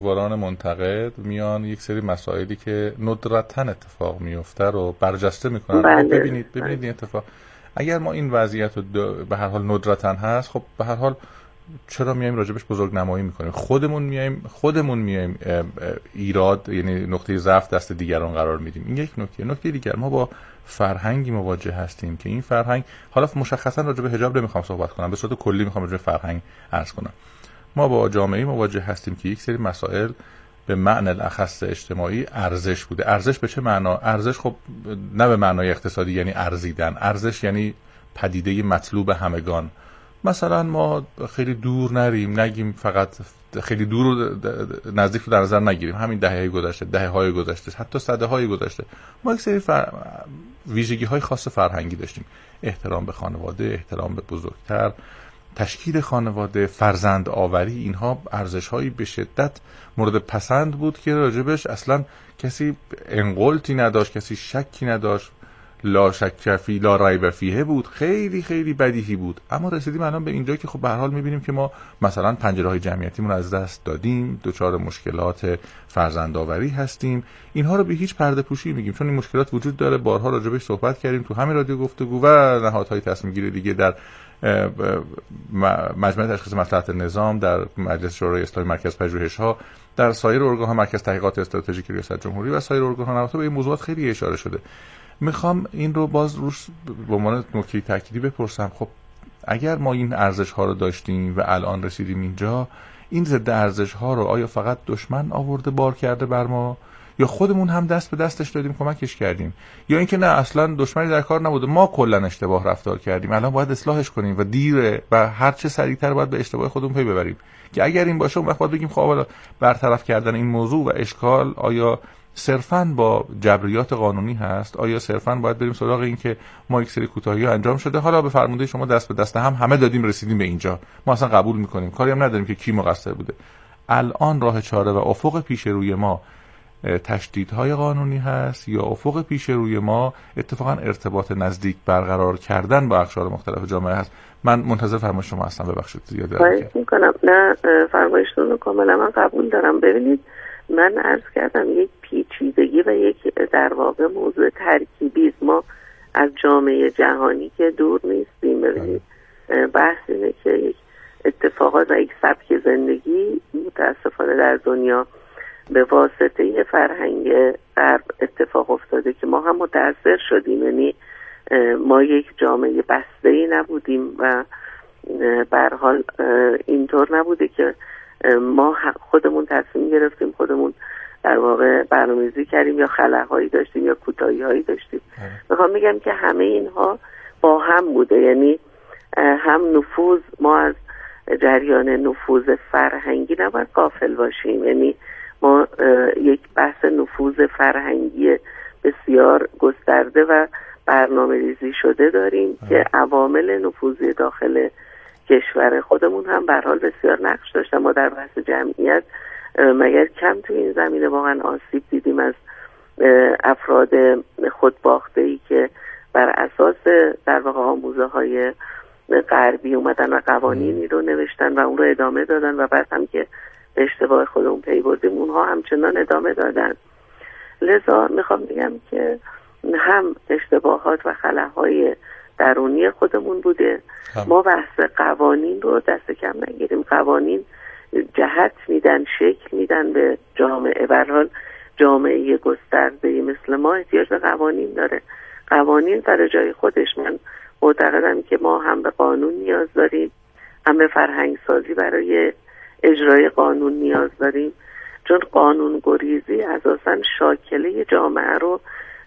بزرگواران منتقد میان یک سری مسائلی که ندرتاً اتفاق میفته رو برجسته میکنن. بله. ببینید این اتفاق، اگر ما این وضعیت رو به هر حال ندرتاً هست، خب به هر حال چرا میایم راجبش بزرگنمایی میکنیم؟ خودمون میایم ایراد، یعنی نقطه ضعف دست دیگران قرار میدیم. این یک نکته دیگر، ما با فرهنگی مواجه هستیم که این فرهنگ، حالا مشخصا راجع به حجاب نمیخوام صحبت کنم، به صورت کلی میخوام راجع به فرهنگ عرض کنم. ما با جامعه مواجه هستیم که یک سری مسائل به معنی الاخص اجتماعی ارزش بوده. ارزش به چه معنا؟ ارزش خب نه به معنای اقتصادی یعنی ارزیدن، ارزش یعنی پدیده مطلوب همگان. مثلا ما خیلی دور نریم، نگیم فقط خیلی دور و نزدیک رو در نظر نگیریم، همین دهه‌های گذشته، حتی سده‌های گذشته ما یک سری ویژگی‌های خاص فرهنگی داشتیم: احترام به خانواده، احترام به بزرگتر، تشکیل خانواده، فرزند آوری. اینها ارزش‌هایی به شدت مورد پسند بود که راجبش اصلا کسی انقلتی نداشت، کسی شکی نداشت، لا شک فی لا ریب فیه بود، خیلی خیلی بدیهی بود. اما رسیدیم الان به اینجا که خب به هر حال می‌بینیم که ما مثلا پنجره‌های جمعیتیمون از دست دادیم، دچار مشکلات فرزندآوری هستیم. اینها رو به هیچ پرده پوشی میگیم چون این مشکلات وجود داره، بارها راجبش صحبت کردیم تو همین رادیو گفتگو و نهادهای تصمیم گیری دیگه، در مجمع تشخیص مصلحت نظام، در مجلس شورای اسلامی، مرکز پژوهش‌ها، در سایر ارگان‌ها، مرکز تحقیقات استراتژیک ریاست جمهوری و سایر ارگان‌ها نهادها به این موضوعات خیلی اشاره شده. میخوام این رو باز روش به عنوان نکته تأکیدی بپرسم. خب اگر ما این ارزش‌ها رو داشتیم و الان رسیدیم اینجا، این ضد ارزش‌ها رو آیا فقط دشمن آورده بار کرده بر ما، یا خودمون هم دست به دستش دادیم کمکش کردیم، یا اینکه نه اصلا دشمنی در کار نبوده، ما کلا اشتباه رفتار کردیم، الان باید اصلاحش کنیم و دیره و هر چه سریعتر باید به اشتباه خودمون پی ببریم؟ که اگر این باشه اون وقت باید بگیم خب حالا برطرف کردن این موضوع و اشکال آیا صرفاً با جبریات قانونی هست؟ آیا صرفاً باید بریم سراغ این که ما یک سری کوتاهی‌ها انجام شده، حالا به فرموده شما دست به دست هم همه دادیم رسیدیم به اینجا، ما اصلا قبول می‌کنیم، کاری هم نداریم که کی مقصر بوده؟ الان راه چاره و افق پیش روی ما تشدیدهای قانونی هست یا افق پیش روی ما اتفاقا ارتباط نزدیک برقرار کردن با اقشار مختلف جامعه هست؟ من منتظر فرمایش شما هستم. ببخشید زیاده خواهش میکنم. نه فرمایشتون رو کاملا من قبول دارم. ببینید من عرض کردم یک پیچیدگی و یک در واقع موضوع ترکیبی است. ما از جامعه جهانی که دور نیستیم. ببینید بحث اینه که یک اتفاقات و یک سبک زندگی متاسفانه در دنیا به واسطه فرهنگ غرب اتفاق افتاده که ما هم متاثر شدیم. یعنی ما یک جامعه بسته‌ای نبودیم و به هر حال اینطور نبوده که ما خودمون تصمیم گرفتیم، خودمون در واقع برنامه‌ریزی کردیم یا خلاهایی داشتیم یا کوتاهی‌هایی داشتیم. میخوام بگم که همه اینها با هم بوده. یعنی هم نفوذ، ما از جریان نفوذ فرهنگی نباید غافل باشیم. یعنی ما یک بحث نفوذ فرهنگی بسیار گسترده و برنامه ریزی شده داریم که عوامل نفوذی داخل کشور خودمون هم به هر حال بسیار نقش داشتن. ما در بحث جمعیت مگر کم تو این زمینه واقعا آسیب دیدیم از افراد خودباخته‌ای که بر اساس در واقع آموزه‌های غربی اومدن و قوانینی رو نوشتن و اون رو ادامه دادن و بعد هم که اشتباه خودمون پی بردیم اونها همچنان ادامه دادن. لذا میخوام بگم که هم اشتباهات و خلاهای درونی خودمون بوده. ما بحث قوانین رو دست کم نگیریم. قوانین جهت میدن، شکل میدن به جامعه. به هر حال جامعه گسترده مثل ما احتیاج به قوانین داره. قوانین در جای خودش من معتقدم که ما هم به قانون نیاز داریم، هم به فرهنگ سازی برای اجرای قانون نیاز داریم، چون قانون گریزی اساساً شاکله جامعه رو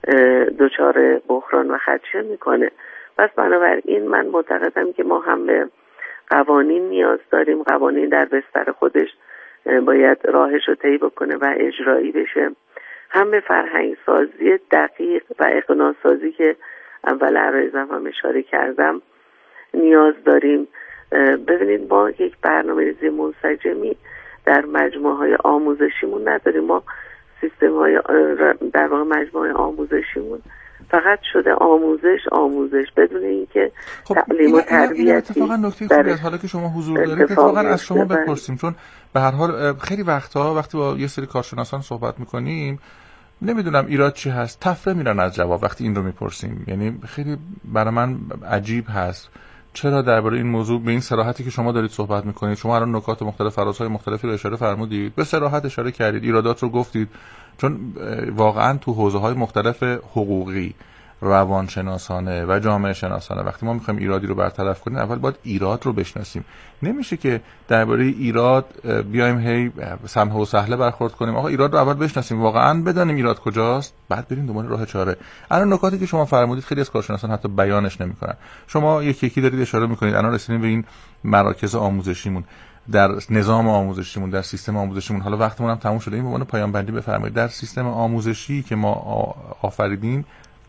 دچار بحران و خدشه میکنه. پس بنابراین من معتقدم که ما هم به قوانین نیاز داریم. قوانین در بستر خودش باید راهش رو طی بکنه و اجرایی بشه. هم به فرهنگ سازی دقیق و اقناع سازی که اول عرایزم هم اشاره کردم نیاز داریم. ببینید ما یک برنامه‌ریزی منسجمی در مجموعه‌های آموزشیمون نداریم. ما سیستم‌های در واقع مجموعه آموزشیمون فقط شده آموزش بدون اینکه تعلیم و تربیتی. اتفاقا نکته خوبی از حالا که شما حضور دارید اتفاقا از شما بپرسیم، چون به هر حال خیلی وقتا وقتی با یه سری کارشناسان صحبت میکنیم نمیدونم ایراد چی هست، تفره میرن از جواب وقتی این رو میپرسیم. یعنی خیلی برای من عجیب هست چرا درباره این موضوع به این صراحتی که شما دارید صحبت میکنید، شما الان نکات مختلف، فرازهای مختلفی رو اشاره فرمودید، به صراحت اشاره کردید، ایرادات رو گفتید، چون واقعا تو حوزه‌های مختلف حقوقی، روانشناسانه و جامعه شناسانه وقتی ما میخوایم ایرادی رو برطرف کنیم اول باید ایراد رو بشناسیم. نمیشه که درباره ایراد بیایم هی سمح و سهله برخورد کنیم. آقا ایراد رو اول بشناسیم، واقعا بدانیم ایراد کجاست، بعد بریم دنبال راه چاره. الان نکاتی که شما فرمودید خیلی از کارشناسان حتی بیانش نمیکنن. شما یکی دارید اشاره میکنید الان رسیدیم به این مراکز آموزشیمون، در نظام آموزشیمون، در سیستم آموزشیمون. حالا وقتمون هم تموم شده، این به عنوان پایان بندی بفرمایید در سیستم آموزشی که ما آفریدیم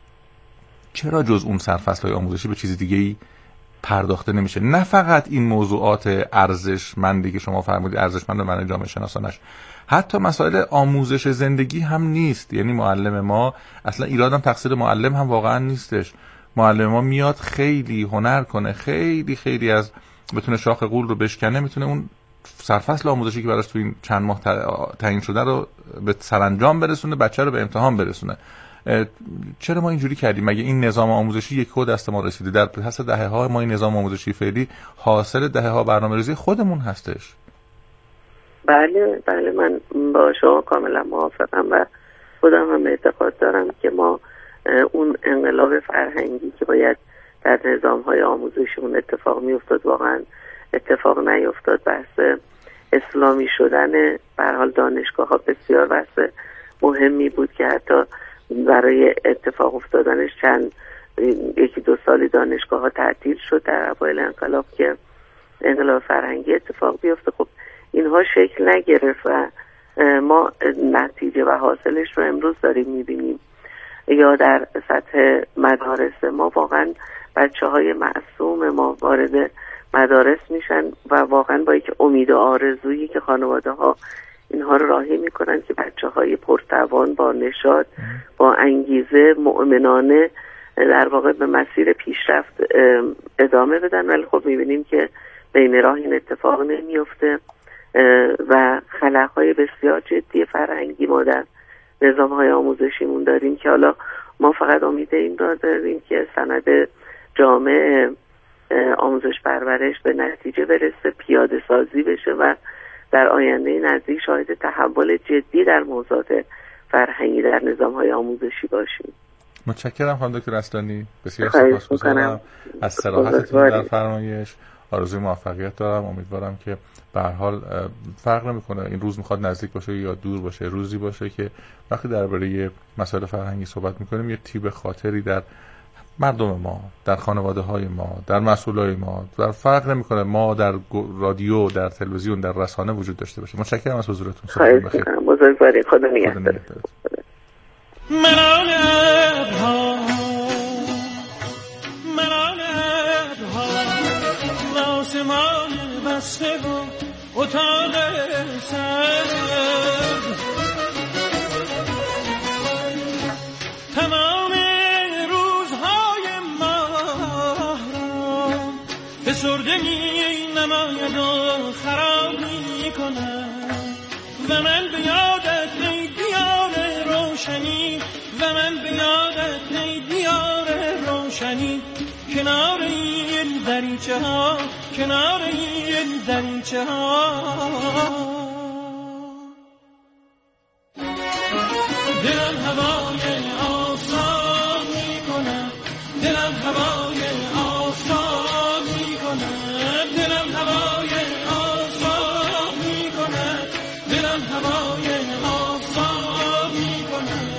چرا جز اون سرفصل‌های آموزشی به چیز دیگه‌ای پرداخته نمیشه؟ نه فقط این موضوعات ارزشمندی که شما فرمودید، ارزشمند به معنای جامعه شناسانش، حتی مسائل آموزش زندگی هم نیست. یعنی معلم ما اصلا ایرادم تقصیر معلم هم واقعا نیستش. معلم ما میاد خیلی هنر کنه، خیلی از بتونه شاخ غول رو بشکنه، میتونه اون سرفصل آموزشی که براش تو این چند ماه تعیین شده رو به سرانجام برسونه، بچه رو به امتحان برسونه. چرا ما اینجوری کردیم؟ مگه این نظام آموزشی یک کد دست ما رسیده؟ در پس دهه‌ها ما این نظام آموزشی فعلی حاصل دهه‌ها برنامه‌ریزی خودمون هستش. بله من با شما کاملا موافقم و خودم هم اعتقاد دارم که ما اون انقلاب فرهنگی که باید در نظام‌های آموزشیمون اتفاق می‌افتاد واقعا اتفاق نیفتاد. بحث اسلامی شدن به هر حال دانشگاه‌ها بسیار بحث مهمی بود که حتی برای اتفاق افتادنش یکی دو سالی دانشگاه‌ها تعطیل شد در اوایل انقلاب که انقلاب فرهنگی اتفاق بیفته. خب اینها شکل نگرفت و ما نتیجه و حاصلش رو امروز داریم می‌بینیم. یا در سطح مدارس ما واقعا بچه‌های معصوم ما وارد مدارس میشن و واقعا با یک امید و آرزویی که خانواده‌ها اینها رو راهی میکنن که بچه‌های پرتوان با نشاط با انگیزه مؤمنانه در واقع به مسیر پیشرفت ادامه بدن، ولی خب میبینیم که بین راه این اتفاق نمیفته و خلأهای بسیار جدی فرهنگی ما در نظام‌های آموزشیمون داریم که حالا ما فقط امید این را داریم که سند جامع آموزش پرورش به نتیجه برسه، پیاده سازی بشه و در آینده نزدیک شاهد تحول جدی در موضوعات فرهنگی در نظام‌های آموزشی باشیم. متشکرم خانم دکتر اصلانی، بسیار سپاسگزارم از صراحتتون در فرمایش. آرزوی موفقیت دارم. امیدوارم که به هر حال فرق نمی‌کنه این روز میخواد نزدیک باشه یا دور باشه، روزی باشه که وقتی درباره مسائل فرهنگی صحبت می‌کنیم یه تیب خاطری در مردم ما، در خانواده‌های ما، در مسئولای ما، در فرق نمی‌کنه ما در رادیو، در تلویزیون، در رسانه وجود داشته باشه. متشکرم از حضورتون. خیلی بخیر. بزرگواری، خدا نگهدار. آسمان بسته و اتاق سرد تمام روزهای ماه را به سرده می نماید و خراب می کند و من به یادت ای دیار روشنی و من به یادت ای دیار روشنی کنار این دریچه ها، کنار این دریچه ها دلم هوای آفتاب می کند، دلم هوای آفتاب می کند، دلم هوای آفتاب می کند، دلم هوای آفتاب می کند.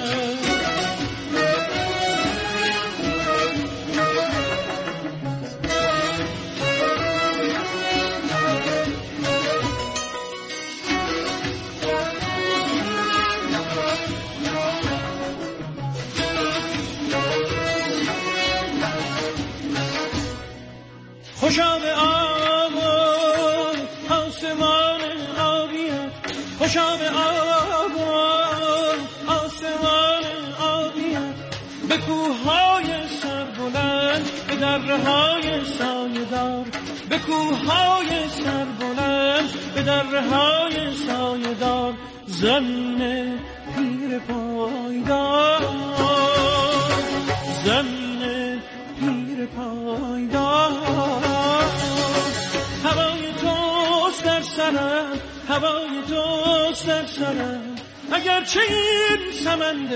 خوشا به آب و آسمان آبیت، خوشا به آب و آسمان آبیت، به کوههای سربلند، به دره‌های سایه‌دار، به کوههای سربلند، به دره‌های سایه‌دار، زن پیر پایدار، زن پیر پایدار. هوای توست در سرم، هوای توست در سرم، اگرچه این سمند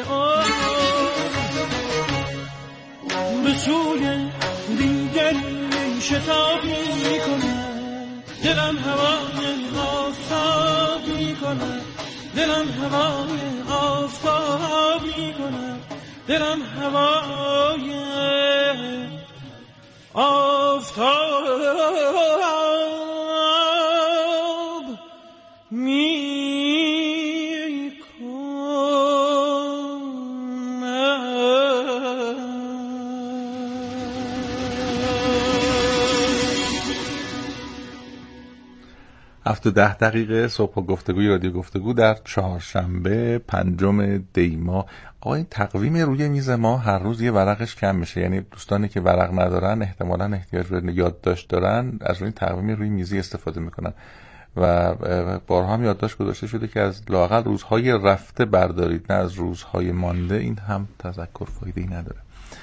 به سوی دیگری شتاب می کند، دلم هوای آفتاب می کند، دلم هوای آفتاب می کند، دلم هوای آفتاب می هفت و 10 دقیقه صبح گفتگوی رادیو گفتگو در چهارشنبه 5 دی ماه. آقا این تقویم روی میز ما هر روز یه ورقش کم میشه، یعنی دوستانی که ورق ندارن احتمالاً احتیاج به یادداشت دارن از روی تقویم روی میزی استفاده میکنن و بارها هم یادداشت گذاشته شده که از لااقل روزهای رفته بردارید، نه از روزهای مانده. این هم تذکر فایده‌ای نداره.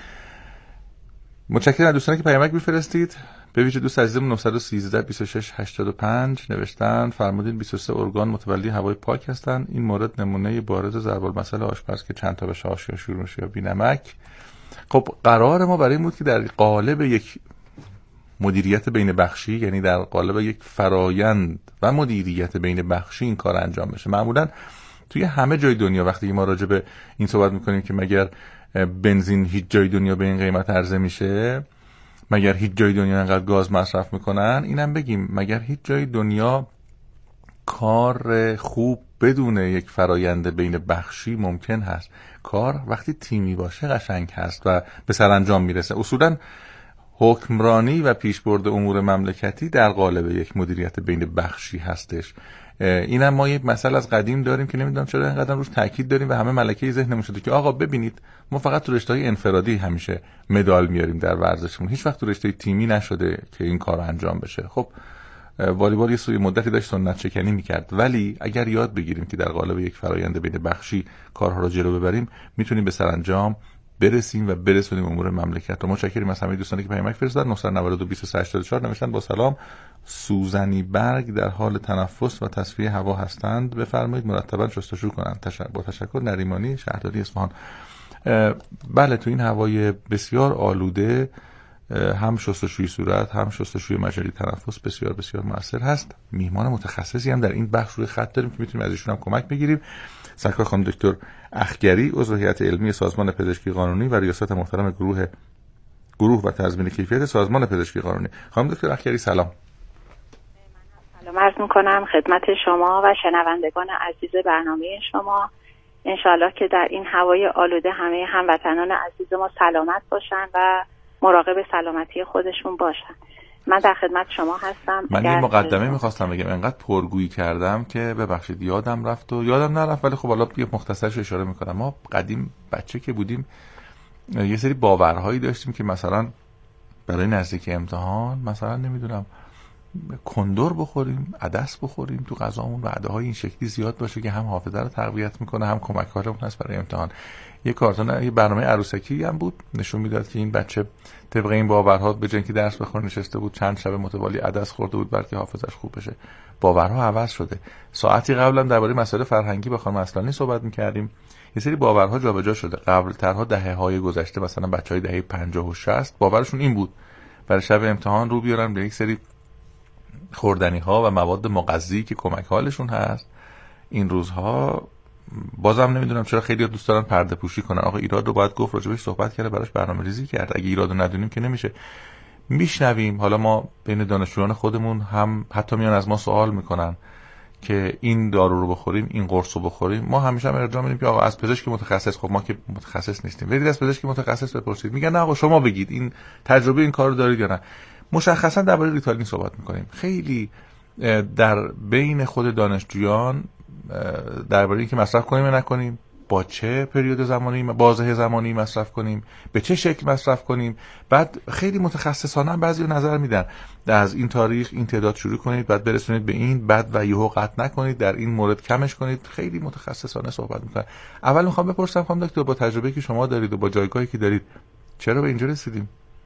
متشکرم از دوستانی که پیامک میفرستید. به ویژه دوست عزیزم 913 26 85 نوشتن فرمودین 23 ارگان متولی هوای پاک هستن. این مورد نمونه بارز ضرب المثل آشپز که چند تا بشه آش یا شور میشه یا بی‌نمک. خب قرار ما برای این بود که در قالب یک مدیریت بین بخشی، یعنی در قالب یک فرایند و مدیریت بین بخشی این کار انجام بشه. معمولا توی همه جای دنیا وقتی ما راجع به این صحبت میکنیم که مگر بنزین هیچ جای دنیا به این قیمت عرضه میشه، مگر هیچ جای دنیا انقدر گاز مصرف میکنن، اینم بگیم مگر هیچ جای دنیا کار خوب بدون یک فرایند بین بخشی ممکن هست؟ کار وقتی تیمی باشه قشنگ هست و به سرانجام میرسه. اصولا حکمرانی و پیشبرد امور مملکتی در قالب یک مدیریت بین بخشی هستش. اینم ما یک مسئله از قدیم داریم که نمیدونم چرا اینقدر روش تاکید داریم و همه ملکه ذهنمون شده که آقا ببینید ما فقط تو رشته‌های انفرادی همیشه مدال میاریم در ورزشمون، هیچ وقت تو رشته تیمی نشده که این کار انجام بشه. خب والیبال یه سوی مدتی داشت سنت شکنی میکرد، ولی اگر یاد بگیریم که در قالب یک فرایند بین بخشی کارها رو جلو ببریم میتونیم به سرانجام برسیم و برسونیم امور مملکت رو. متشکرم از همه دوستانی که پیامک فرستادن. 992 2384 نوشتن با سلام، سوزنی برگ در حال تنفس و تصفیه هوا هستند، بفرمایید مرتبا شستشو کنند. با تشکر. نریمانی شهرداری اصفهان. بله تو این هوای بسیار آلوده هم شستشوی صورت هم شستشوی مجاری تنفس بسیار بسیار موثر هست. میهمان متخصصی هم در این بخش روی خط داریم که میتونیم از ایشون هم کمک بگیریم. سرکار خانم دکتر اخگری، عضو هیئت علمی سازمان پزشکی قانونی و ریاست محترم گروه و تضمین کیفیت سازمان پزشکی قانونی. خانم دکتر اخگری سلام. سلام عرض میکنم خدمت شما و شنوندگان عزیز برنامه شما. انشالله که در این هوای آلوده همه هموطنان عزیز ما سلامت باشن و مراقب سلامتی خودشون باشن. من در خدمت شما هستم. من یه مقدمه میخواستم بگم، انقدر پرگویی کردم که ببخشید یادم رفت و یادم نرفت، ولی خب حالا یه مختصرش اشاره میکنم. ما قدیم بچه که بودیم یه سری باورهایی داشتیم که مثلا برای نزدیک امتحان مثلا نمیدونم کندر بخوریم، عدس بخوریم تو غذامون و عده‌های این شکلی زیاد باشه که هم حافظه رو تقویت میکنه هم کمک‌کارمون هست برای امتحان. یه کارتون یه برنامه عروسکی هم بود نشون میداد که این بچه طبق این باورها به جای اینکه درس بخونه نشسته بود چند شب متوالی عدس خورده بود بلکه حافظش خوب بشه. باورها عوض شده. ساعتی قبلا درباره مسائل فرهنگی با خانم اصلانی صحبت می‌کردیم. یه سری باورها جابجا شده. قبل‌ترها دهه‌های گذشته مثلا بچهای دهه 50 و 60 باورشون این بود برای شب امتحان رو بیارن به یک سری خوردنی‌ها و مواد مغذی که کمک حالشون هست. این روزها بازم نمیدونم چرا خیلی دوست دارن پرده پوشی کنن. آقا ایراد رو باید گفت، راجبش صحبت کرده، براش برنامه‌ریزی کرد. اگه ایراد رو ندونیم که نمیشه. میشنویم حالا ما بین دانشجویان خودمون هم حتی میان از ما سوال میکنن که این دارو رو بخوریم، این قرص رو بخوریم. ما همیشه هم ارجاع میدیم که آقا از پزشک متخصص، خب ما که متخصص نیستیم، برید از پزشک متخصص بپرسید. میگن نه آقا شما بگید این تجربه این کارو دارید یا نه. مشخصا درباره ریتالین صحبت میکنیم. خیلی در بین خود دانشجویان درباره اینکه مصرف کنیم یا نکنیم با چه پریود زمانی بازه زمانی مصرف کنیم، به چه شکل مصرف کنیم. بعد خیلی متخصصانه بعضی نظر میدن از این تاریخ این تعداد شروع کنید، بعد برسونید به این، بعد و یهو قطع نکنید، در این مورد کمش کنید. خیلی متخصصانه صحبت میکنن. اول میخوام بپرسم خانم دکتر، با تجربه‌ای که شما دارید و با جایگاهی که دارید چرا به اینجا رسیدیم؟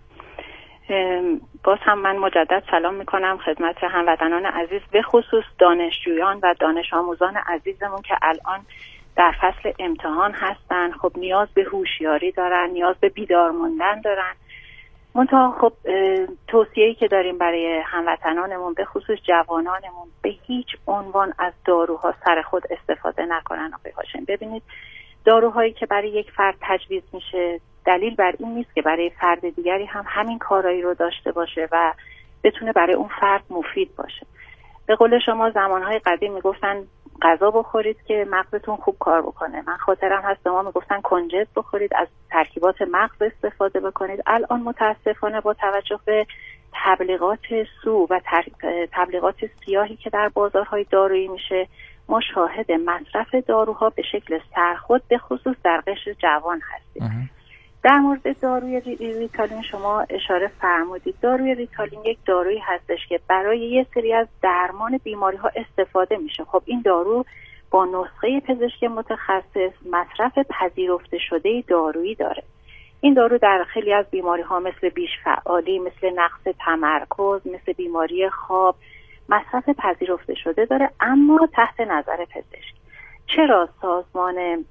باز هم من مجدد سلام میکنم خدمت هموطنان عزیز، به خصوص دانشجویان و دانش آموزان عزیزمون که الان در فصل امتحان هستن. خب نیاز به هوشیاری دارن، نیاز به بیدار موندن دارن. منتها خب توصیه‌ای که داریم برای هموطنانمون به خصوص جوانانمون، به هیچ عنوان از داروها سر خود استفاده نکنن. آقای هاشمی ببینید، داروهایی که برای یک فرد تجویز میشه دلیل بر این نیست که برای فرد دیگری هم همین کارایی رو داشته باشه و بتونه برای اون فرد مفید باشه. به قول شما زمانهای قدیم میگفتن غذا بخورید که مغزتون خوب کار بکنه. من خاطرم هست ما میگفتن کنجد بخورید، از ترکیبات مغز استفاده بکنید. الان متاسفانه با توجه به تبلیغات سو و تبلیغات سیاهی که در بازارهای دارویی میشه، ما شاهد مصرف داروها به شکل سرخود به خصوص در قشر جوان هستیم. در مورد داروی ریتالین شما اشاره فرمودید. داروی ریتالین یک دارویی هستش که برای یه سری از درمان بیماری ها استفاده میشه. خب این دارو با نسخه پزشک متخصص مصرف پذیرفته شده دارویی داره. این دارو در خیلی از بیماری ها مثل بیش فعالی، مثل نقص تمرکز، مثل بیماری خواب مصرف پذیرفته شده داره، اما تحت نظر پزشک. چرا سازمان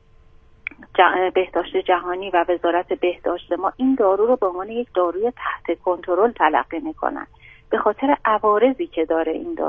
بهداشت جهانی و وزارت بهداشت ما این دارو رو به عنوان یک داروی تحت کنترل تلقی میکنن؟ به خاطر عوارضی که داره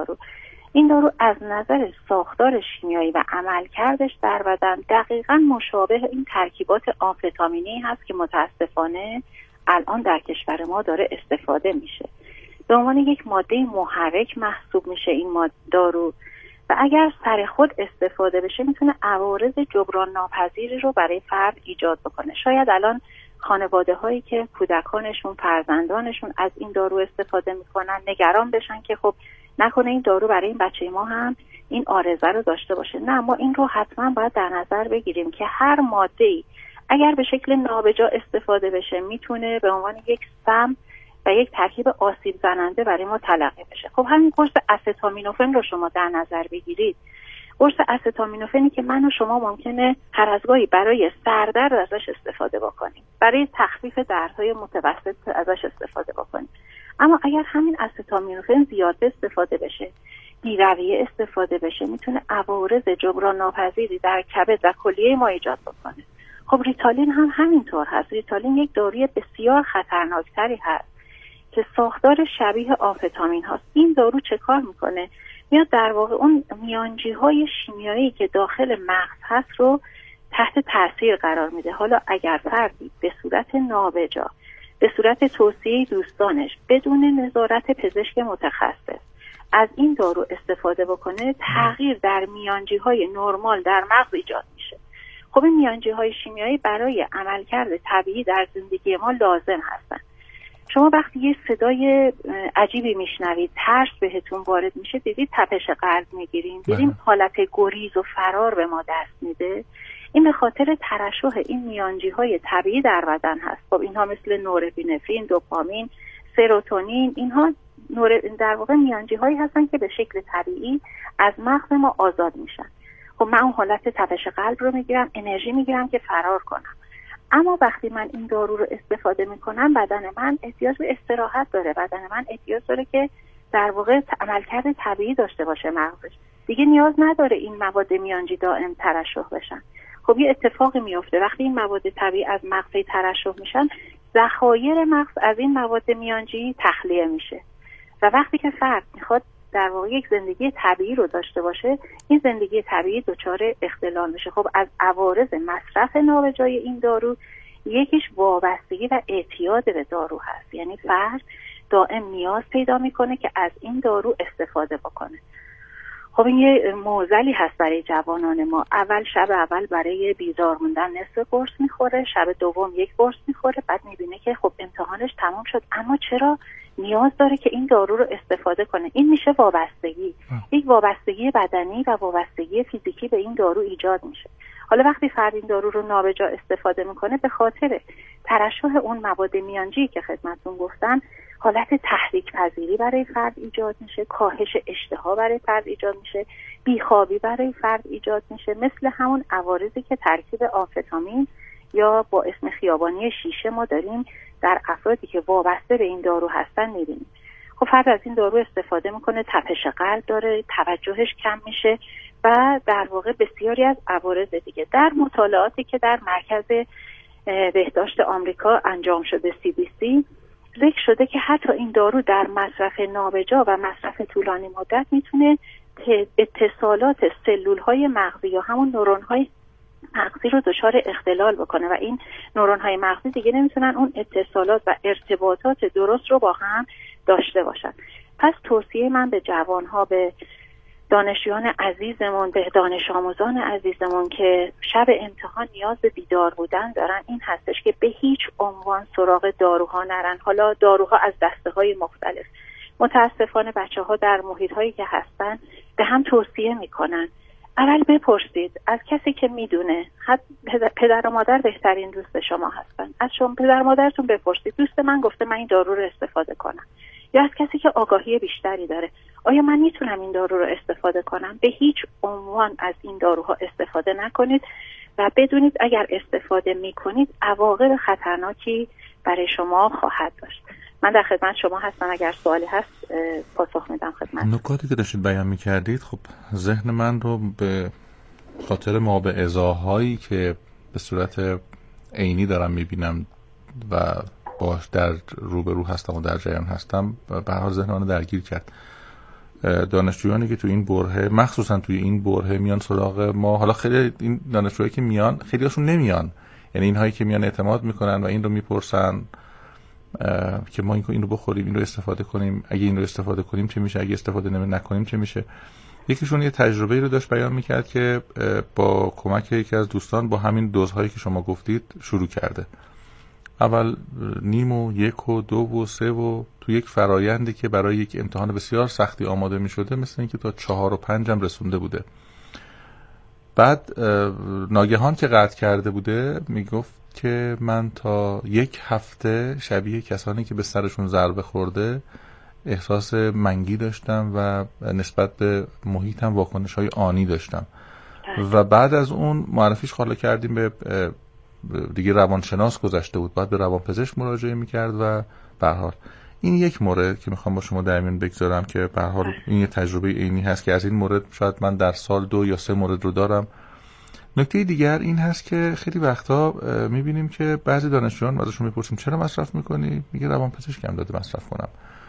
این دارو از نظر ساختار شیمیایی و عملکردش در بدن دقیقاً مشابه این ترکیبات آمفتامینی هست که متاسفانه الان در کشور ما داره استفاده میشه. به عنوان یک ماده محرک محسوب میشه این دارو و اگر سر خود استفاده بشه میتونه عوارض جبران ناپذیری رو برای فرد ایجاد بکنه. شاید الان خانواده هایی که کودکانشون، فرزندانشون از این دارو استفاده میکنن نگران بشن که خب نکنه این دارو برای این بچه ما هم این عارضه رو داشته باشه. نه، ما این رو حتما باید در نظر بگیریم که هر ماده‌ای اگر به شکل نابجا استفاده بشه میتونه به عنوان یک سم و یک ترکیب آسیب زننده برای ما تلقی بشه. خب همین قرص استامینوفن رو شما در نظر بگیرید. قرص استامینوفنی که من و شما ممکنه هر از گاهی برای سردرد ازش استفاده بکنیم، برای تخفیف دردهای متوسط ازش استفاده بکنیم. اما اگر همین استامینوفن زیاد استفاده بشه، بی‌رویه استفاده بشه، میتونه عوارض جبران ناپذیری در کبد و کلیه ما ایجاد بکنه. خب ریتالین هم همینطور هست. ریتالین یک داروی بسیار خطرناکتری هست که ساختار شبیه آمفتامین هاست. این دارو چه کار میکنه؟ میاد در واقع اون میانجی‌های شیمیایی که داخل مغز هست رو تحت تاثیر قرار میده. حالا اگر فردی به صورت نابجا، به صورت توصیه دوستانش، بدون نظارت پزشک متخصص از این دارو استفاده بکنه، تغییر در میانجی‌های نرمال در مغز ایجاد میشه. خب این میانجی‌های شیمیایی برای عملکرد طبیعی در زندگی ما لازم هستن. شما وقتی یه صدای عجیبی میشنوید، ترس بهتون وارد میشه، دیدید تپش قلب میگیریم، دیدیم حالت گریز و فرار به ما دست میده. این به خاطر ترشح این میانجی‌های طبیعی در بدن هست. خب اینها مثل نورپینفرین، دوپامین، سروتونین، اینها در واقع میانجی‌هایی هستن که به شکل طبیعی از مغز ما آزاد میشن. خب من اون حالت تپش قلب رو میگیرم، انرژی میگیرم که فرار کنم. اما وقتی من این دارو رو استفاده میکنم، بدن من احتیاج به استراحت داره، بدن من احتیاج داره که در واقع عملکرد طبیعی داشته باشه مغزش. دیگه نیاز نداره این مواد میانجی دائم ترشح بشن. خب یه اتفاقی میفته وقتی این مواد طبیعی از مغز ترشح میشن، ذخایر مغز از این مواد میانجی تخلیه میشه و وقتی که فرد میخواد در واقع یک زندگی طبیعی رو داشته باشه، این زندگی طبیعی دچار اختلال میشه. خب از عوارض مصرف نابجای این دارو یکیش وابستگی و اعتیاد به دارو هست. یعنی فرد دائم نیاز پیدا میکنه که از این دارو استفاده بکنه. خب این یه معضلی هست برای جوانان ما. شب اول برای بیدار موندن نصف قرص میخوره، شب دوم یک قرص میخوره، بعد میبینه که خب امتحانش تمام شد، اما چرا نیاز داره که این دارو رو استفاده کنه؟ این میشه وابستگی. یک وابستگی بدنی و وابستگی فیزیکی به این دارو ایجاد میشه. حالا وقتی فرد این دارو رو نابجا استفاده میکنه، به خاطر ترشح اون مواد میانجی که خدمتتون گفتم، حالت تحریک پذیری برای فرد ایجاد میشه، کاهش اشتها برای فرد ایجاد میشه، بیخوابی برای فرد ایجاد میشه، مثل همون عوارضی که ترکیب آمفتامین یا با اسم خیابانی شیشه ما داریم در افرادی که وابسته به این دارو هستن میبینیم. خب فرد از این دارو استفاده میکنه، تپش قلب داره، توجهش کم میشه و در واقع بسیاری از عوارض دیگه. در مطالعاتی که در مرکز بهداشت آمریکا انجام شده CDC ذکر شده که حتی این دارو در مصرف نابجا و مصرف طولانی مدت میتونه اتصالات سلول‌های مغزی یا همون نورون‌های مغزی رو دچار اختلال بکنه و این نورون‌های مغزی دیگه نمیتونن اون اتصالات و ارتباطات درست رو با هم داشته باشن. پس توصیه من به جوان‌ها، به دانشجویان عزیزمون، به دانش آموزان عزیزمون که شب امتحان نیاز به بیدار بودن دارن این هستش که به هیچ عنوان سراغ داروها نرن. حالا داروها از دسته‌های مختلف، متاسفانه بچه‌ها در محیط‌هایی که هستن به هم توصیه میکنن. اول بپرسید از کسی که میدونه، پدر و مادر بهترین دوست شما هستن، از شما پدر و مادرتون بپرسید دوست من گفته من این دارو رو استفاده کنم، یا از کسی که آگاهی بیشتری داره آیا من میتونم این دارو رو استفاده کنم. به هیچ عنوان از این داروها استفاده نکنید و بدونید اگر استفاده میکنید عواقب خطرناکی برای شما خواهد داشت. من در خدمت شما هستم، اگر سوالی هست پاسخ میدم خدمت. نکاتی که داشتید بیان میکردید خب ذهن من رو به خاطر مابعضاهایی که به صورت عینی دارم میبینم و باش در روبرو هستم و در جریان هستم به هر حال ذهن من درگیر کرد. دانشجویانی که تو این برهه، مخصوصا توی این برهه میان سراغ ما، حالا خیلی این دانشجویی که میان خیلی هاشون نمیان، یعنی اینهایی که میان اعتماد میکنن و این رو میپرسن که ما این رو بخوریم، این رو استفاده کنیم، اگه این رو استفاده کنیم چه میشه، اگه استفاده نکنیم چه میشه. یکیشون یه تجربه رو داشت بیان میکرد که با کمک یکی از دوستان با همین دوزهایی که شما گفتید شروع کرده. اول نیم و 1 و 2 و 3 و تو یک فرایندی که برای یک امتحان بسیار سختی آماده می شده مثل اینکه تا 4 و 5 هم رسونده بوده. بعد ناگهان که قطع کرده بوده میگفت که من تا 1 هفته شبیه کسانی که به سرشون ضربه خورده احساس منگی داشتم و نسبت به محیطم واکنش‌های آنی داشتم. و بعد از اون معرفیش حالا کردیم به دیگه روانشناس گذشته بود، بعد به روانپزشک مراجعه میکرد و به هر حال این یک مورد که میخوام با شما در میون بگذارم که به هر حال این یه تجربه عینی هست که از این مورد شاید من در سال 2 یا 3 مورد رو دارم. نکته دیگر این هست که خیلی وقتا میبینیم که بعضی دانشجویان ازشون میپرسیم چرا مصرف میکنی؟ میگه روانپزشکم داده مصرف کنم.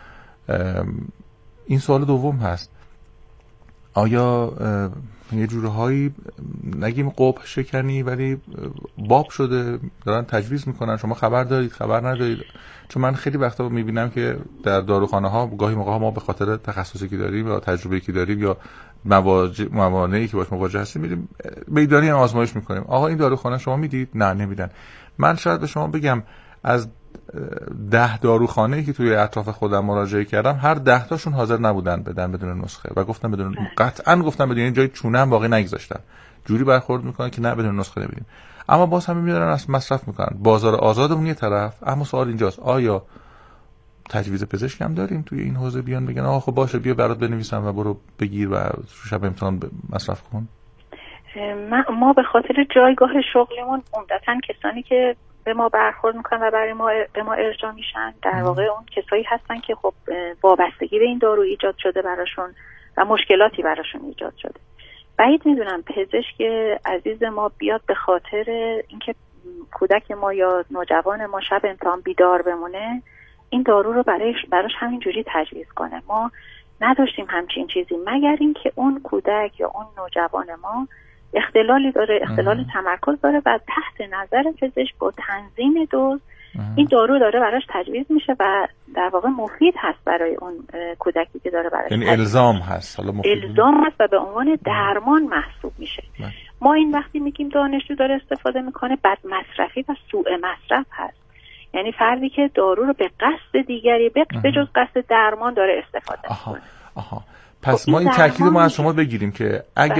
این سوال دوم هست، آیا یه جورهایی نگیم قبح شکنی ولی باب شده دارن تجویز میکنن، شما خبر دارید خبر ندارید؟ چون من خیلی وقتا میبینم که در داروخانه ها گاهی موقع ما به خاطر تخصصی که داریم یا تجربه‌ای که داریم یا موانعی که باش مواجه هستیم میریم میدانی هم آزمایش میکنیم. آقا این داروخانه شما میدید؟ نه نمیدن. من شاید به شما بگم از 10 داروخانه‌ای که توی اطراف خودم مراجعه کردم هر 10 تاشون حاضر نبودن بدن بدون نسخه و گفتن بدون، قطعاً گفتن بدون، جای چونه هم باقی نگذاشتن، جوری برخورد میکنن که نه بدون نسخه نمیدیم. اما باز هم میارن از مصرف میکنن. بازار آزادمون یه طرف، اما سوال اینجاست آیا تجویز پزشک هم داریم توی این حوزه بیان بگن آقا خب باشه بیا برات بنویسم و برو بگیر و شب امتحان مصرف کن؟ ما به خاطر جایگاه شغلمون عمدتاً کسانی که به ما برخورد میکنن و برای ما به ما ارجاع میشن در واقع اون کسایی هستن که خب وابستگی به این دارو ایجاد شده براشون و مشکلاتی براشون ایجاد شده. بعید میدونم پزشک عزیز ما بیاد به خاطر اینکه کودک ما یا نوجوان ما شب امتحان بیدار بمونه این دارو رو براش همینجوری تجویز کنه. ما نداشتیم همچین چیزی، مگر اینکه اون کودک یا اون نوجوان ما اختلالی داره، اختلال تمرکز داره و تحت نظر پزشک با تنظیم دوز این دارو داره براش تجویز میشه و در واقع مفید هست برای اون کودکی که داره براش، یعنی الزام هست، حالا الزام هست و به عنوان درمان محسوب میشه. ما این وقتی میگیم دانشجو داره استفاده میکنه بد مصرفی و سوء مصرف هست، یعنی فردی که دارو رو به قصد دیگری به جز قصد درمان داره استفاده میکنه. پس ما این تاکید ما از شما بگیریم که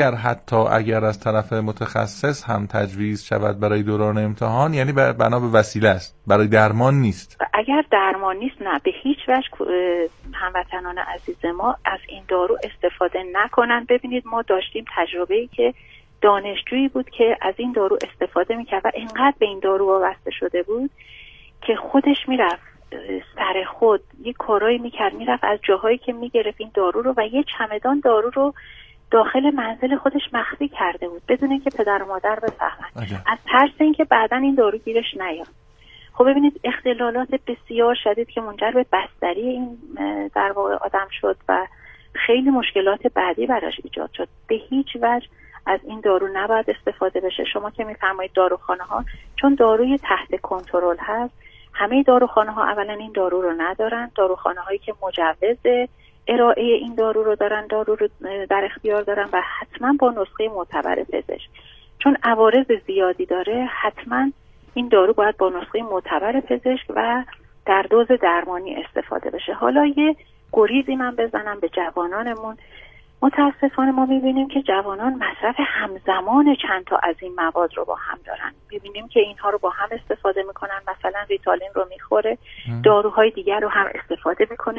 اگر از طرف متخصص هم تجویز شود برای دوران امتحان، یعنی بنا به وسیله است، برای درمان نیست. اگر درمان نیست نه، به هیچ وجه هموطنان عزیز ما از این دارو استفاده نکنن. ببینید ما داشتیم تجربه‌ای که دانشجویی بود که از این دارو استفاده میکرد و اینقدر به این دارو وابسته شده بود که خودش میرفت سر خود یه کارایی میکرد، میرفت از جاهایی که میگرفت این دارو رو و یه چمدان دارو رو داخل منزل خودش مخفی کرده بود بدون اینکه پدر و مادر بفهمن، از ترس اینکه بعداً این دارو گیرش نیاد. خب ببینید اختلالات بسیار شدید که منجر به بستری این در واقع آدم شد و خیلی مشکلات بعدی براش ایجاد شد. به هیچ وجه از این دارو نباید استفاده بشه. شما که میفرمایید داروخانه ها چون داروی تحت کنترل هست، همه داروخانه ها اولا این دارو رو ندارن. داروخانه هایی که مجوز ارائه این دارو رو دارن، دارو رو در اختیار دارن و حتما با نسخه معتبر پزشک، چون عوارض زیادی داره. حتما این دارو باید با نسخه معتبر پزشک و در دوز درمانی استفاده بشه. حالا یه گریزی من بزنم به جوانانمون. متاسفانه ما میبینیم که جوانان مصرف همزمان چند تا از این مواد رو با هم دارن. میبینیم که اینها رو با هم استفاده میکنن، مثلا ریتالین رو میخوره، داروهای دیگر رو هم استفاده میکنه.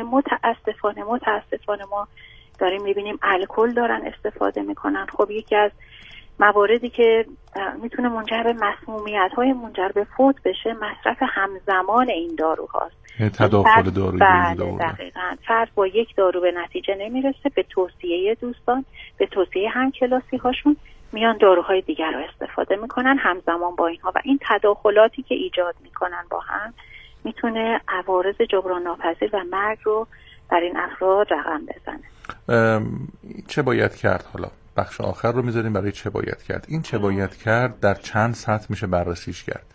متاسفانه ما داریم میبینیم الکل دارن استفاده میکنن. خب یکی از مواردی که میتونه منجر به مسمومیت‌های منجر به فوت بشه مصرف همزمان این داروهاست. تداخل دارویی. بله دقیقاً. فرد با یک دارو به نتیجه نمیرسه، به توصیه دوستان، به توصیه همکلاسی هاشون میان داروهای دیگر رو استفاده میکنن همزمان با اینها و این تداخلاتی که ایجاد میکنن با هم میتونه عوارض جبران ناپذیر و مرگ رو در این افراد رقم بزنه. چه باید کرد؟ حالا بخش آخر رو میذاریم برای چه باید کرد. این چه باید کرد در چند سطح میشه بررسیش کرد.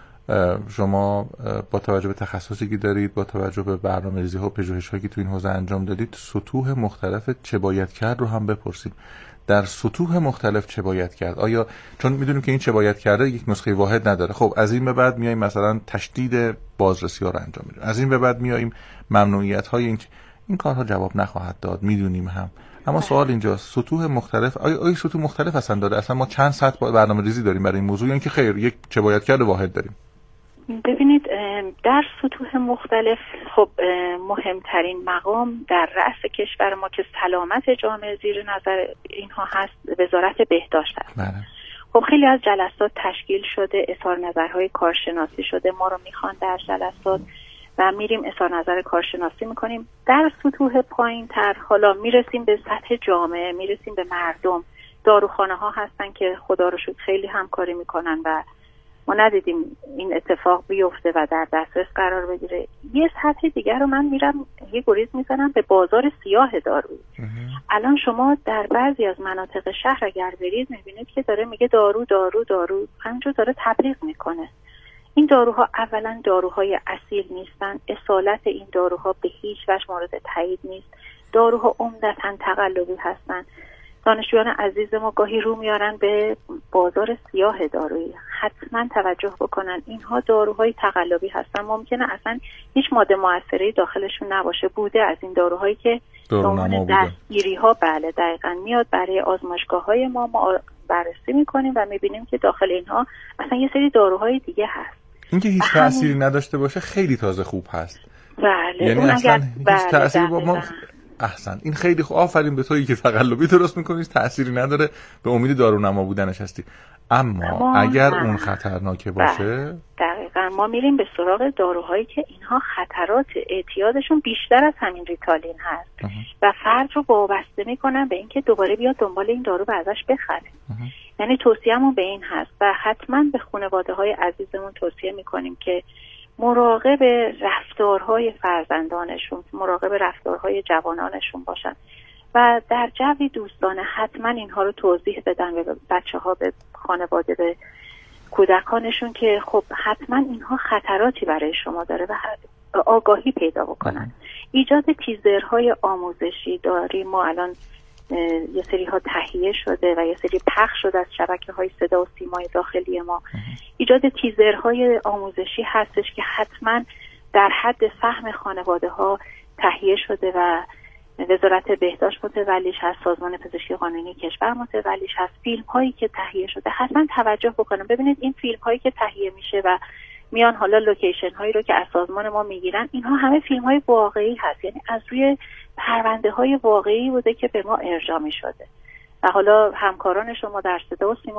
شما با توجه به تخصصی که دارید، با توجه به برنامه‌ریزی‌ها و پژوهش‌هایی که تو این حوزه انجام دادید، سطوح مختلف چه باید کرد رو هم بپرسیم. در سطوح مختلف چه باید کرد؟ آیا چون میدونیم که این چه باید کرده یک نسخه واحد نداره. خب از این به بعد میایم مثلا تشدید بازرسی‌ها رو انجام میدیم، از این به بعد میایم ممنوعیت‌های این کارها جواب نخواهد داد، میدونیم هم. اما سوال اینجاست سطوح مختلف آیا سطوح مختلف اصلا داره؟ اصلا ما چند سطح برنامه‌ریزی داریم برای این موضوع، یا اینکه خیر یک چه باید کرد واحد داریم؟ ببینید در سطوح مختلف خب مهمترین مقام در رأس کشور ما که سلامت جامعه زیر نظر اینها هست وزارت بهداشت هست. بله. خب خیلی از جلسات تشکیل شده، اظهار نظرهای کارشناسی شده، ما رو میخوان در جلسات و میریم اظهار نظر کارشناسی میکنیم. در سطوح پایین تر حالا میرسیم به سطح جامعه، میرسیم به مردم. داروخانه ها هستن که خدا رو شکر خیلی همکاری میکنن و ما ندیدیم این اتفاق بیفته و در دسترس قرار بگیره. یه سطح دیگر رو من میرم یه گریز میزنم به بازار سیاه دارویی. الان شما در بعضی از مناطق شهر اگر برید میبینید که داره میگه دارو دارو دارو، همینجور داره تبلیغ میکنه. این داروها اولا داروهای اصیل نیستن، اصالت این داروها به هیچ وجه مورد تایید نیست. داروها عمدتاً تقلبی هستن. دانشجویان عزیز ما گاهی رو میارن به بازار سیاه دارویی، حتما توجه بکنن. اینها داروهای تقلبی هستن، ممکنه اصلا هیچ ماده مؤثری داخلشون نباشه. بوده از این داروهایی که دارو دستگیری ها بله دقیقاً میاد برای آزمایشگاه های ما بررسی میکنیم و میبینیم که داخل اینها اصلا یه سری داروهای دیگه هست. اینکه هیچ تأثیری نداشته باشه خیلی تازه خوب هست. بله. یعنی اصلا هیچ تأثیری با ما احسن. این خیلی خوب. آفرین به تویی که تقلبی درست میکنی، تأثیری نداره، به امید دارونما بودنش هستی. اما اگر اون خطرناکه باشه دقیقاً ما میریم به سراغ داروهایی که اینها خطرات اعتیادشون بیشتر از همین ریتالین هست و فرد رو وابسته میکنن به اینکه دوباره بیاد دنبال این دارو و ازش بخره. یعنی توصیه‌مون به این هست و حتما به خانواده‌های عزیزمون توصیه میکنیم که مراقب رفتارهای فرزندانشون، مراقب رفتارهای جوانانشون باشن و در جوی دوستانه حتما اینها رو توضیح بدن به بچه‌ها، به خانواده، به کودکانشون که خب حتما اینها خطراتی برای شما داره و آگاهی پیدا بکنن. ایجاد تیزرهای آموزشی داریم ما الان، یه سری ها تهیه شده و یه سری پخش شده از شبکه‌های صدا و سیمای داخلی ما. ایجاد تیزرهای آموزشی هستش که حتما در حد فهم خانواده ها تهیه شده و وزارت بهداشت متولیش هست، سازمان پزشکی قانونی کشور متولیش هست. فیلم هایی که تهیه شده حتما توجه بکنم. ببینید این فیلم هایی که تهیه میشه و میان حالا لوکیشن هایی رو که از سازمان ما میگیرن، اینها همه فیلم های واقعی هست، یعنی از روی پرونده های واقعی بوده که به ما ارجاع میشده و حالا همکاران شما در صدا و سیما